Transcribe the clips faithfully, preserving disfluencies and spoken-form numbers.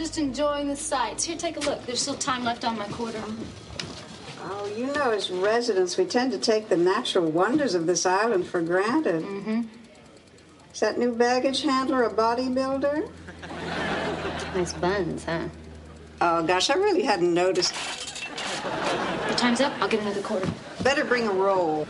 just enjoying the sights. Here, take a look. There's still time left on my quarter. Oh, you know, as residents, we tend to take the natural wonders of this island for granted. Mm-hmm. Is that new baggage handler a bodybuilder? Nice buns, huh? Oh, gosh, I really hadn't noticed. Your time's up. I'll get another quarter. Better bring a roll.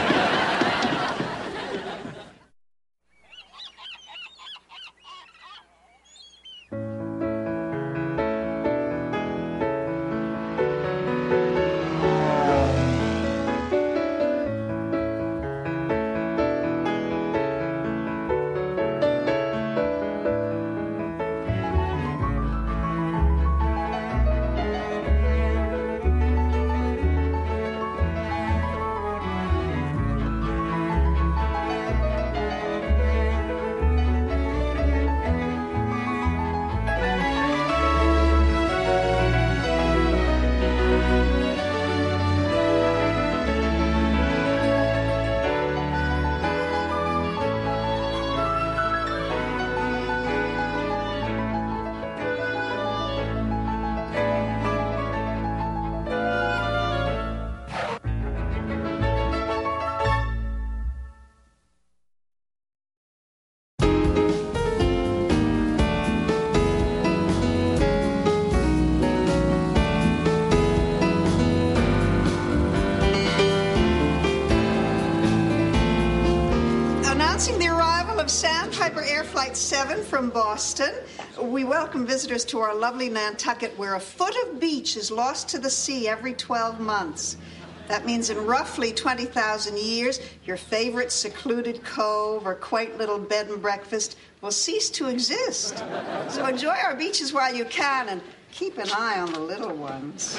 Sandpiper Air Flight seven from Boston. We welcome visitors to our lovely Nantucket, where a foot of beach is lost to the sea every twelve months. That means in roughly twenty thousand years, your favorite secluded cove or quaint little bed and breakfast will cease to exist. So enjoy our beaches while you can and keep an eye on the little ones.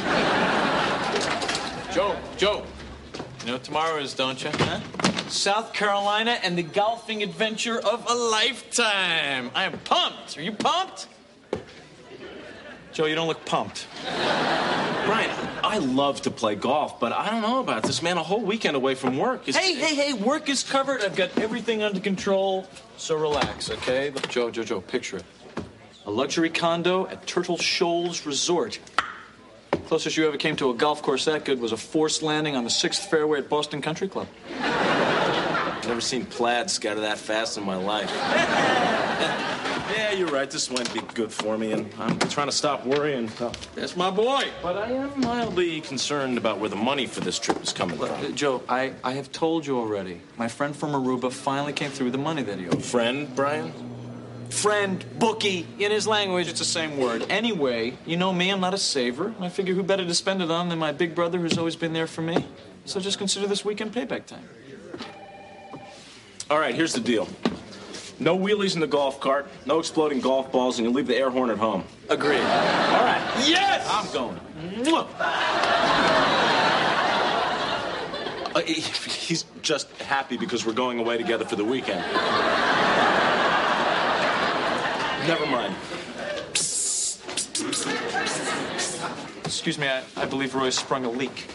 Joe, Joe, you know what tomorrow is, don't you? Huh? South Carolina and the golfing adventure of a lifetime. I am pumped. Are you pumped? Joe, you don't look pumped. Brian, I love to play golf, but I don't know about this, man. A whole weekend away from work is... Hey, hey, hey, work is covered. I've got everything under control, so relax, okay? Joe, Joe, Joe, picture it. A luxury condo at Turtle Shoals Resort. Closest you ever came to a golf course that good was a forced landing on the sixth fairway at Boston Country Club. Never seen plaid scatter that fast in my life. Yeah, you're right. This might be good for me, and I'm trying to stop worrying. That's my boy. But I am mildly concerned about where the money for this trip is coming Look, from. uh, Joe, I, I have told you already. My friend from Aruba finally came through with the money that he owed. Friend, Brian? Friend, bookie. In his language, it's the same word. Anyway, you know me, I'm not a saver. I figure who better to spend it on than my big brother who's always been there for me. So just consider this weekend payback time. All right, here's the deal. No wheelies in the golf cart, no exploding golf balls, and you leave the air horn at home. Agreed. All right. Yes! I'm going. Mwah. Uh, he- he's just happy because we're going away together for the weekend. Never mind. Excuse me, I, I believe Roy sprung a leak.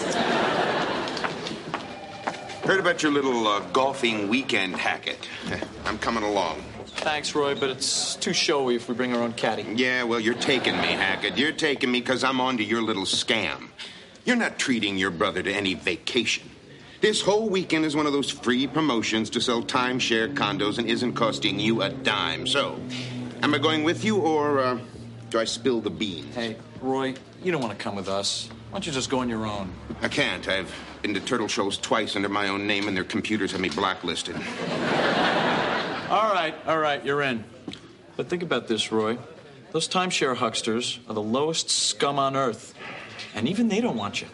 Heard about your little uh, golfing weekend, Hackett. I'm coming along. Thanks, Roy, but it's too showy if we bring our own caddy. Yeah, well, you're taking me, Hackett. You're taking me because I'm onto your little scam. You're not treating your brother to any vacation. This whole weekend is one of those free promotions to sell timeshare condos and isn't costing you a dime. So, am I going with you, or uh, do I spill the beans? Hey, Roy, you don't want to come with us. Why don't you just go on your own? I can't. I've been to Turtle Shoals twice under my own name, and their computers have me blacklisted. All right, all right, you're in. But think about this, Roy. Those timeshare hucksters are the lowest scum on earth. And even they don't want you.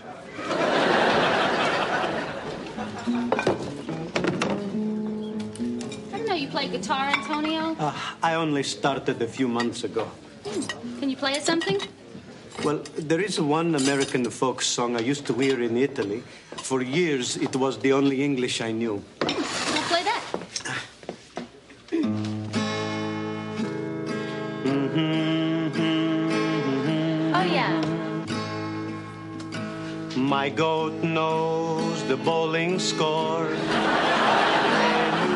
I didn't know you played guitar, Antonio. Uh, I only started a few months ago. Hmm. Can you play us something? Well, there is one American folk song I used to hear in Italy. For years, it was the only English I knew. We'll play that. Oh, yeah. My goat knows the bowling score.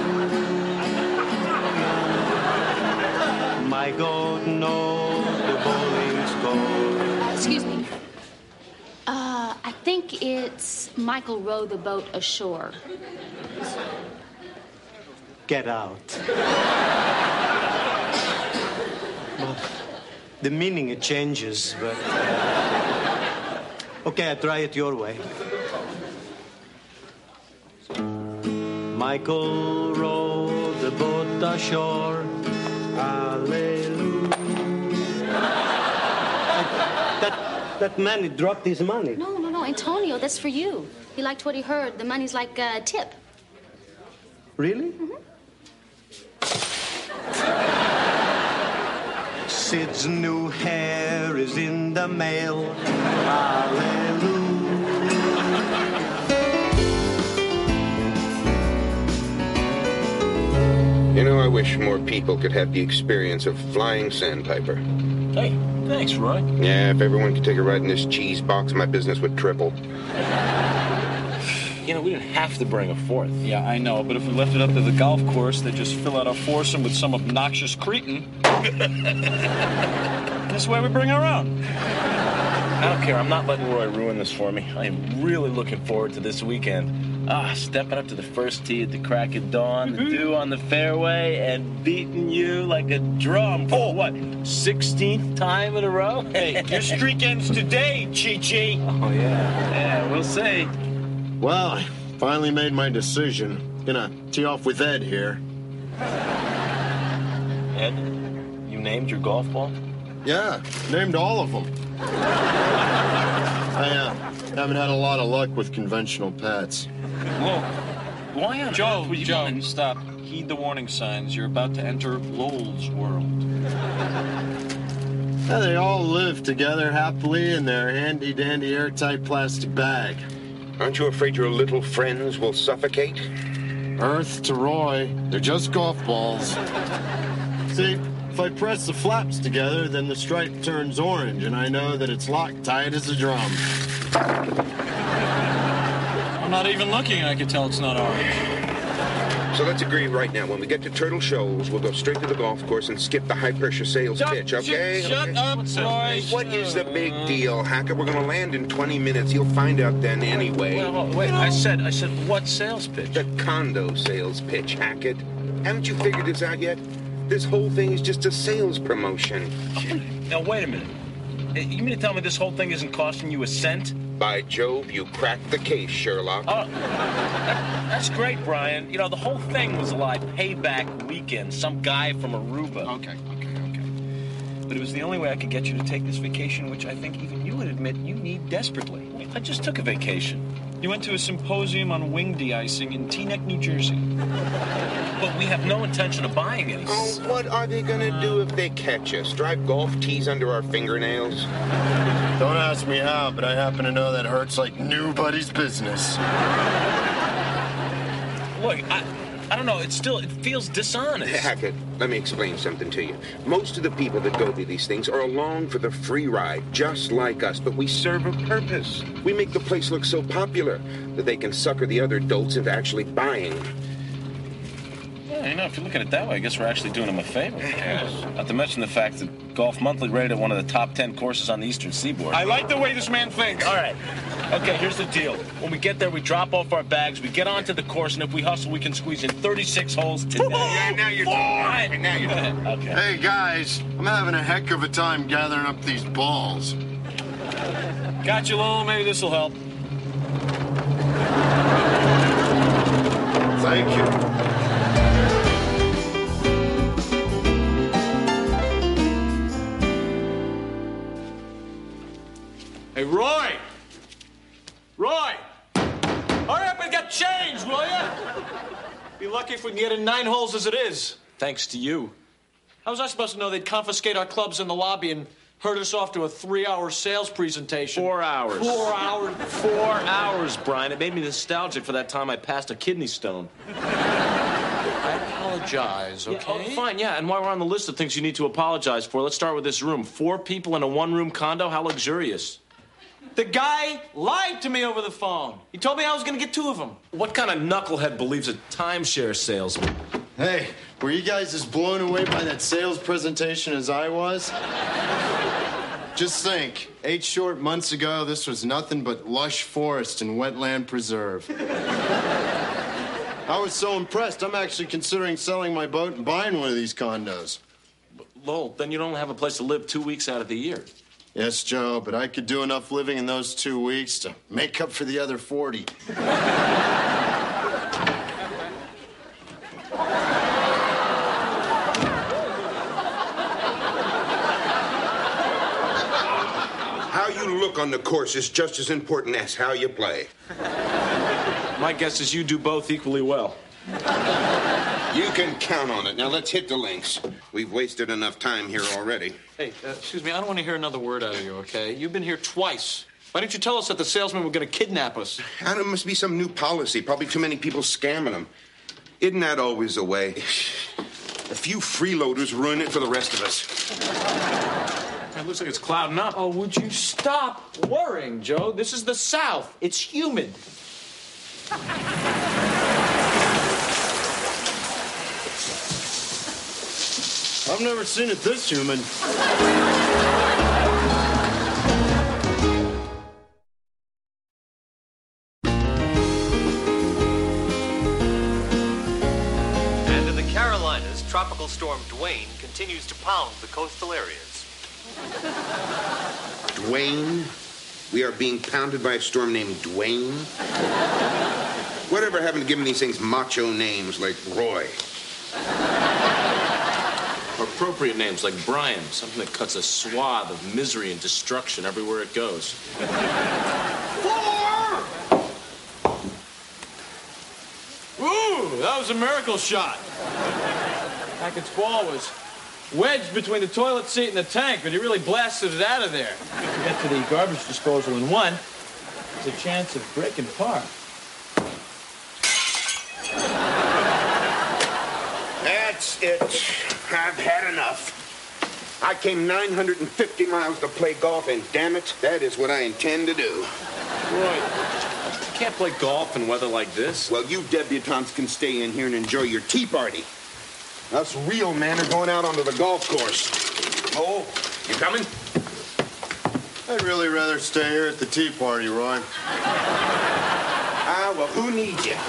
My goat knows the bowling think it's Michael row the boat ashore. Get out. Well, the meaning it changes, but... Uh... Okay, I try it your way. Michael rowed the boat ashore. Hallelujah. that, that man, he dropped his money. No, no, no, Antonio, that's for you. He liked what he heard. The money's like a tip. Really? Mm-hmm. Sid's new hair is in the mail. Hallelujah. You know, I wish more people could have the experience of flying Sandpiper. Hey, thanks, Roy. Yeah, if everyone could take a ride in this cheese box, my business would triple. You know, we didn't have to bring a fourth. Yeah, I know, but if we left it up to the golf course, they'd just fill out our foursome with some obnoxious cretin. This way we bring our own. I don't care. I'm not letting Roy ruin this for me. I am really looking forward to this weekend. Ah, stepping up to the first tee at the crack of dawn, the dew on the fairway, and beating you like a drum for, oh, what, sixteenth time in a row? Hey, your streak ends today, Chi-Chi. Oh, yeah. Yeah, we'll see. Well, I finally made my decision. Gonna tee off with Ed here. Ed, you named your golf ball? Yeah, named all of them. I uh, haven't had a lot of luck with conventional pets. Whoa. Why on Joe, earth would you Joe, want to... stop. Heed the warning signs. You're about to enter Lowell's world. Yeah, they all live together happily in their handy-dandy airtight plastic bag. Aren't you afraid your little friends will suffocate? Earth to Roy, they're just golf balls. See, if I press the flaps together, then the stripe turns orange, and I know that it's Loctite as a drum. I'm not even looking, I can tell it's not orange. So let's agree right now. When we get to Turtle Shoals, we'll go straight to the golf course and skip the high-pressure sales Shut- pitch, okay? Shut, shut okay. up, Roy. What is the big deal, Hackett? We're going to land in twenty minutes. You'll find out then anyway. Well, wait, I said, I said, what sales pitch? The condo sales pitch, Hackett. Haven't you figured this out yet? This whole thing is just a sales promotion. Now, wait a minute. You mean to tell me this whole thing isn't costing you a cent? By Jove, you cracked the case, Sherlock. Oh, that, that's great, Brian. You know, the whole thing was like payback weekend. Some guy from Aruba. Okay, okay, okay. But it was the only way I could get you to take this vacation, which I think even you would admit you need desperately. I just took a vacation. You went to a symposium on wing de-icing in Teaneck, New Jersey. But we have no intention of buying any. Oh, what are they going to do if they catch us? Drive golf tees under our fingernails? Don't ask me how, but I happen to know that hurts like nobody's business. Look, I, I don't know. It's still, it feels dishonest. Hackett, let me explain something to you. Most of the people that go to these things are along for the free ride, just like us, but we serve a purpose. We make the place look so popular that they can sucker the other dolts into actually buying. Yeah, you know, if you look at it that way, I guess we're actually doing them a favor. Yes. Not to mention the fact that Golf Monthly rated one of the top ten courses on the Eastern Seaboard. I like the way this man thinks. All right. Okay, here's the deal. When we get there, we drop off our bags, we get onto the course, and if we hustle, we can squeeze in thirty-six holes today. Yeah, now you're talking. All right, now you're talking. Okay. Hey, guys, I'm having a heck of a time gathering up these balls. Got you, Lowell. Maybe this will help. Thank you. Hey, Roy! Roy! Hurry up and get changed, will ya? Be lucky if we can get in nine holes as it is. Thanks to you. How was I supposed to know they'd confiscate our clubs in the lobby and herd us off to a three-hour sales presentation? Four hours. Four hours. Four hours, Brian. It made me nostalgic for that time I passed a kidney stone. I apologize, okay? Yeah, oh, fine, yeah. And while we're on the list of things you need to apologize for, let's start with this room. Four people in a one-room condo? How luxurious. The guy lied to me over the phone. He told me I was going to get two of them. What kind of knucklehead believes a timeshare salesman? Hey, were you guys as blown away by that sales presentation as I was? Just think, eight short months ago, this was nothing but lush forest and wetland preserve. I was so impressed, I'm actually considering selling my boat and buying one of these condos. But, Lowell, then you don't have a place to live two weeks out of the year. Yes, Joe, but I could do enough living in those two weeks to make up for the other forty. How you look on the course is just as important as how you play. My guess is you do both equally well. You can count on it. Now let's hit the links. We've wasted enough time here already. Hey, uh, excuse me, I don't want to hear another word out of you, okay? You've been here twice. Why didn't you tell us that the salesmen were going to kidnap us? There must be some new policy. Probably too many people scamming them. Isn't that always the way? A few freeloaders ruin it for the rest of us. It looks like it's clouding up. Oh, would you stop worrying, Joe? This is the South. It's humid. I've never seen it this human. And in the Carolinas, Tropical Storm Dwayne continues to pound the coastal areas. Dwayne? We are being pounded by a storm named Dwayne? Whatever happened to giving these things macho names like Roy? Appropriate names like Brian, something that cuts a swath of misery and destruction everywhere it goes. Four! Ooh, that was a miracle shot. Hackett's ball was wedged between the toilet seat and the tank, but he really blasted it out of there. To get to the garbage disposal in one, there's a chance of breaking par. That's it. I've had enough. I came nine hundred fifty miles to play golf, and damn it, that is what I intend to do. Roy, you can't play golf in weather like this. Well, you debutantes can stay in here and enjoy your tea party. Us real men are going out onto the golf course. Oh, you coming? I'd really rather stay here at the tea party, Roy. Ah, well, who needs you?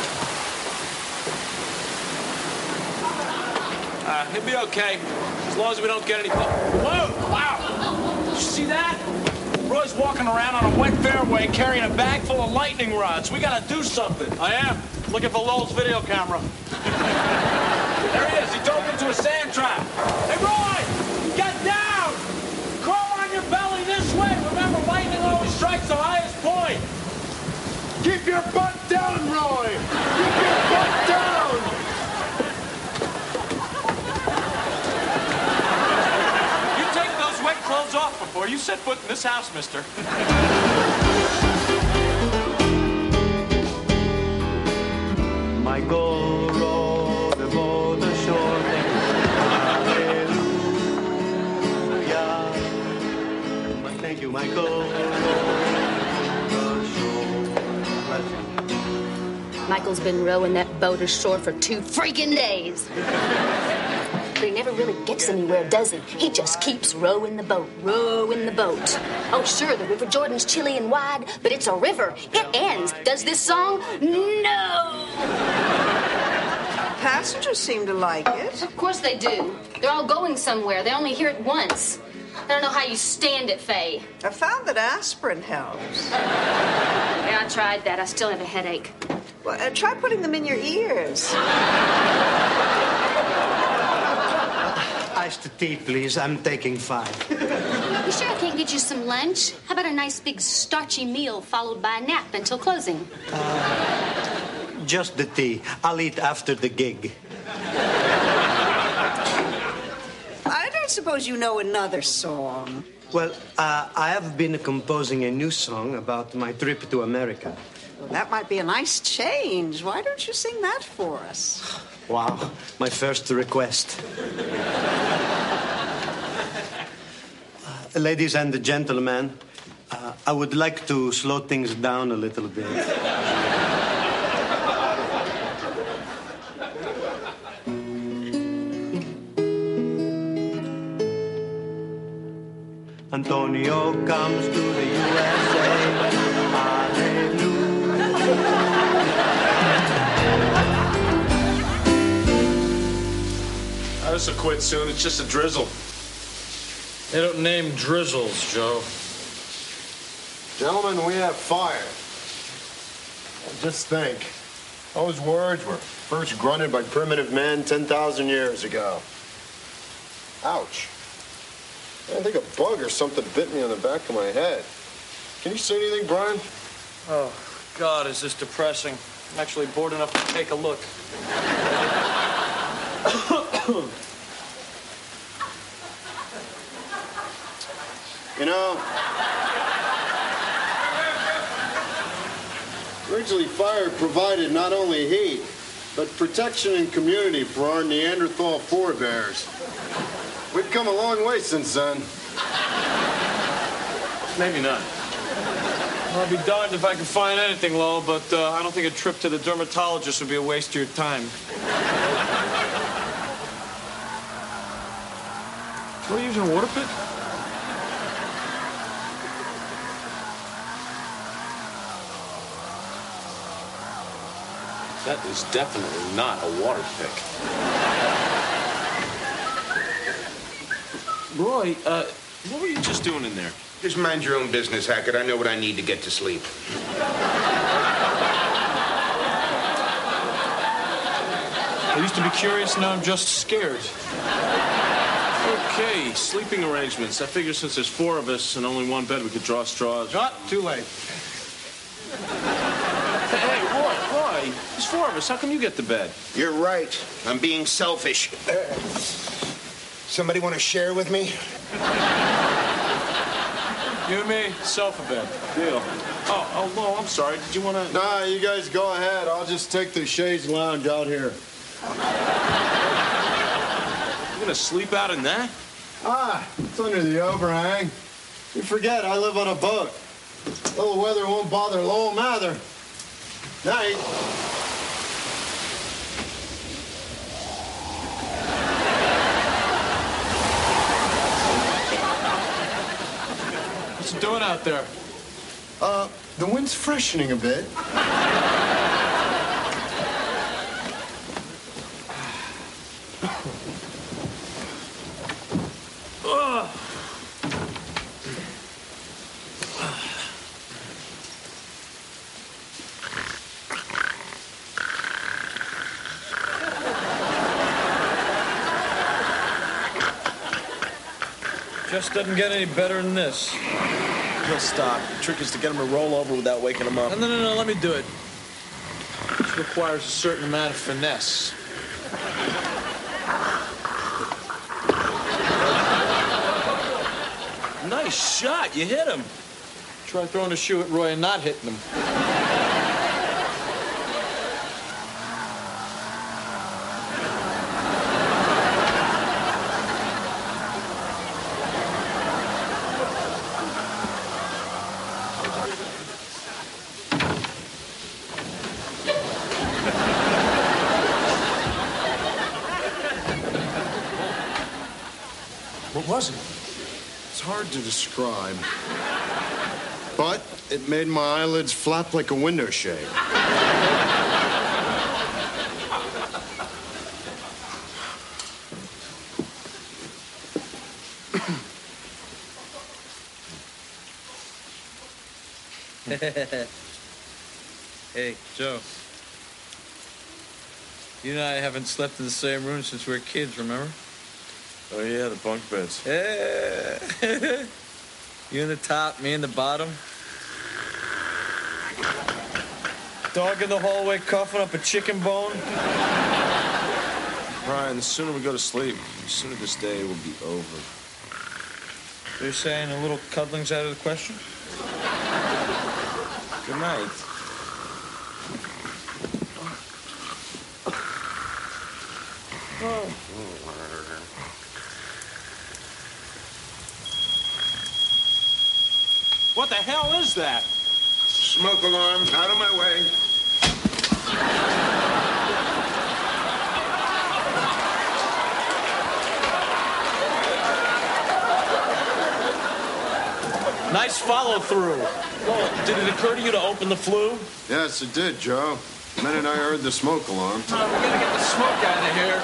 Uh, it'll be okay, as long as we don't get any... Whoa! Wow! Did you see that? Roy's walking around on a wet fairway carrying a bag full of lightning rods. We gotta do something. I am. Looking for Lowell's video camera. There he is. He dove into a sand trap. Hey, Roy! Get down! Crawl on your belly this way. Remember, lightning always strikes the highest point. Keep your butt down, Roy! Keep your butt down! Clothes off before you set foot in this house, mister. Michael rowed the boat ashore. Hallelujah. Thank you, Michael. Michael's been rowing that boat ashore for two freaking days. But he never really gets anywhere, does he? He just keeps rowing the boat, rowing the boat. Oh, sure, the River Jordan's chilly and wide, but it's a river. It ends. Does this song? No! Passengers seem to like it. Of course they do. They're all going somewhere. They only hear it once. I don't know how you stand it, Faye. I found that aspirin helps. Yeah, I tried that. I still have a headache. Well, uh, try putting them in your ears. Iced tea, please. I'm taking five. You sure I can't get you some lunch? How about a nice big starchy meal followed by a nap until closing? Uh, just the tea. I'll eat after the gig. I don't suppose you know another song. Well, uh, I have been composing a new song about my trip to America. Well, that might be a nice change. Why don't you sing that for us? Wow, my first request. Uh, ladies and gentlemen, uh, I would like to slow things down a little bit. Antonio comes to the U S A. I just will quit soon. It's just a drizzle. They don't name drizzles, Joe. Gentlemen, we have fire. Just think. Those words were first grunted by primitive men ten thousand years ago. Ouch. I think a bug or something bit me on the back of my head. Can you say anything, Brian? Oh, God, is this depressing. I'm actually bored enough to take a look. You know, originally fire provided not only heat, but protection and community for our Neanderthal forebears. We've come a long way since then. Maybe not. Well, I'll be darned if I can find anything, Lowell, but uh, I don't think a trip to the dermatologist would be a waste of your time. What are you using, a water pick? That is definitely not a water pick. Roy, uh, what were you just doing in there? Just mind your own business, Hackett. I know what I need to get to sleep. I used to be curious, now I'm just scared. Okay, sleeping arrangements. I figure since there's four of us and only one bed, we could draw straws. Not too late. Hey, Roy, Roy, there's four of us. How come you get the bed? You're right. I'm being selfish. Uh, somebody want to share with me? You and me, self a bed. Deal. Oh, oh, Lo, I'm sorry. Did you want to... Nah, you guys go ahead. I'll just take the chaise lounge out here. You gonna sleep out in that? Ah, it's under the overhang. You forget, I live on a boat. Little weather won't bother Lowell Mather. Night. What's it doing out there? Uh, the wind's freshening a bit. Just doesn't get any better than this. He'll stop. The trick is to get him to roll over without waking him up. No, no, no, no, let me do it. This requires a certain amount of finesse. Nice shot. You hit him. Try throwing a shoe at Roy and not hitting him. What was it? It's hard to describe. But it made my eyelids flap like a window shade. Hey, Joe. You and I haven't slept in the same room since we were kids, remember? Oh, yeah, the bunk beds. Yeah. You in the top, me in the bottom. Dog in the hallway coughing up a chicken bone. Brian, the sooner we go to sleep, the sooner this day will be over. You're saying a little cuddling's out of the question? Good night. Oh. What the hell is that? Smoke alarm. Out of my way. Nice follow through. Well, did it occur to you to open the flue? Yes, it did, Joe. The minute I heard the smoke alarm. Uh, we're gonna get the smoke out of here.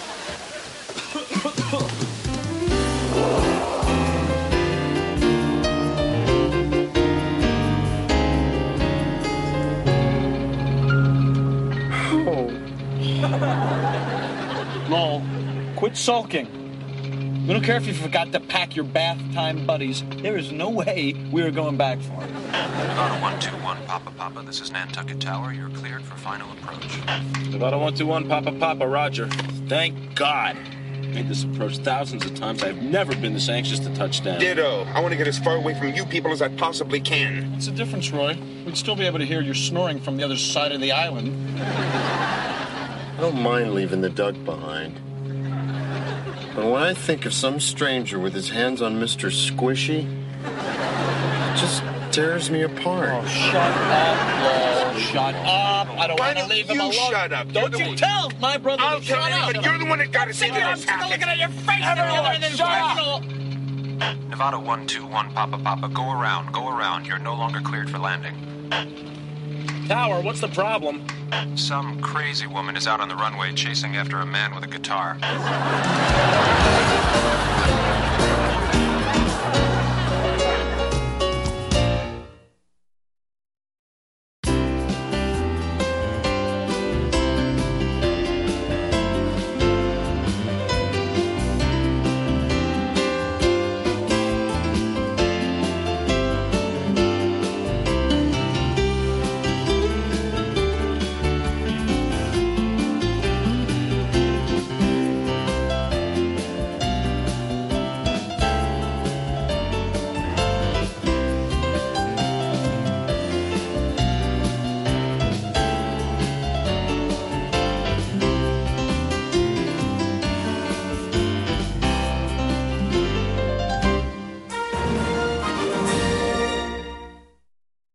Lowell, quit sulking. We don't care if you forgot to pack your bath time buddies. There is no way we are going back for it. Nevada one two one, Papa Papa. This is Nantucket Tower. You're cleared for final approach. Nevada one two one, Papa Papa, Roger. Thank God. Made this approach thousands of times. I've never been this anxious to touch down. Ditto. I want to get as far away from you people as I possibly can. What's the difference, Roy? We'd still be able to hear your snoring from the other side of the island. I don't mind leaving the duck behind. But when I think of some stranger with his hands on Mister Squishy, it just tears me apart. Oh, shut up, Lowell. Shut up. I don't want to leave him alone. Shut up. Don't you tell my brother I'll to tell shut anybody. up. You're the one that got to say I'm this. sick of looking at your face and then personal. Nevada one two one, Papa Papa. Go around, go around. You're no longer cleared for landing. Tower, what's the problem? Some crazy woman is out on the runway chasing after a man with a guitar.